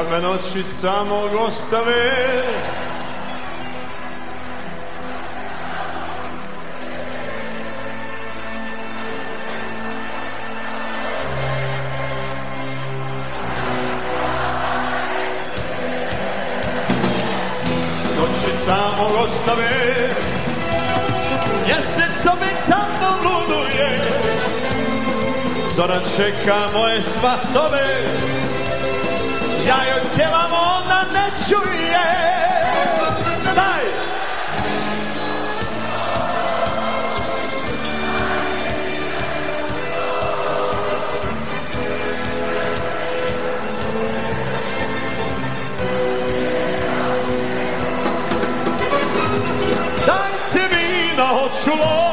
kad me noći samog ostave. Noći samog ostave, mjesec opet sa mnom luduje, zora čeka moje svatove, ja joj pjevam, ona ne čuje. Daj! Dajte vina, hoćulo,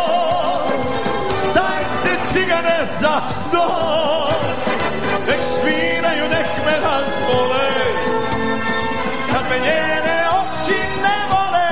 dajte cigane za sto, nek sviraju, nek me razvole, kad me njene oči ne vole.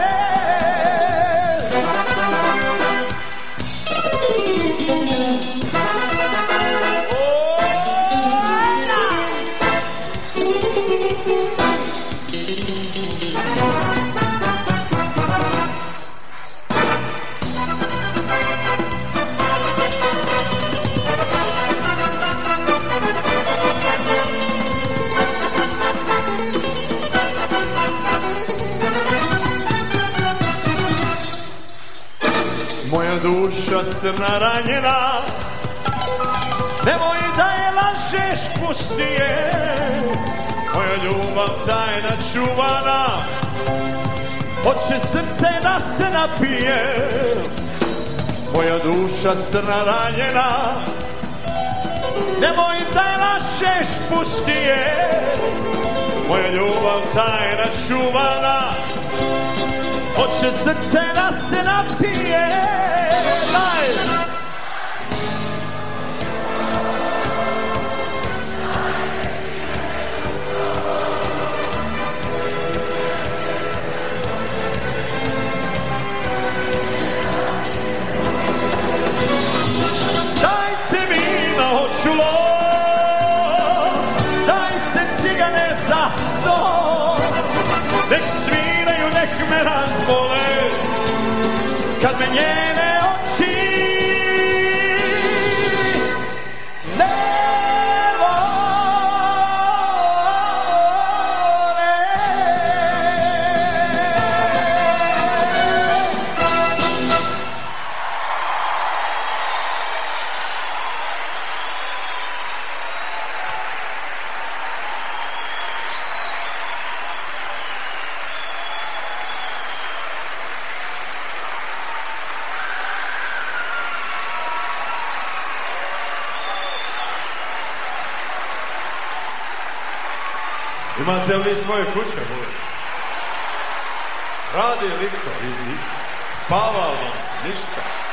Moja duša strna ranjena, nemoj da je lažeš, pusti je. Moja ljubav tajna čuvana, hoće srce da se napije. Moja duša strna ranjena, nemoj da je lažeš, pusti je. Moja ljubav tajna čuvana, hoće srce da se napije. Daj! Dajte vina, hoćulo, dajte cigane za sto, nek sviraju, nek me razvole, kad me njene oči ne vole. Imate li svoje kuće? Radi li to? Spava vam se ništa?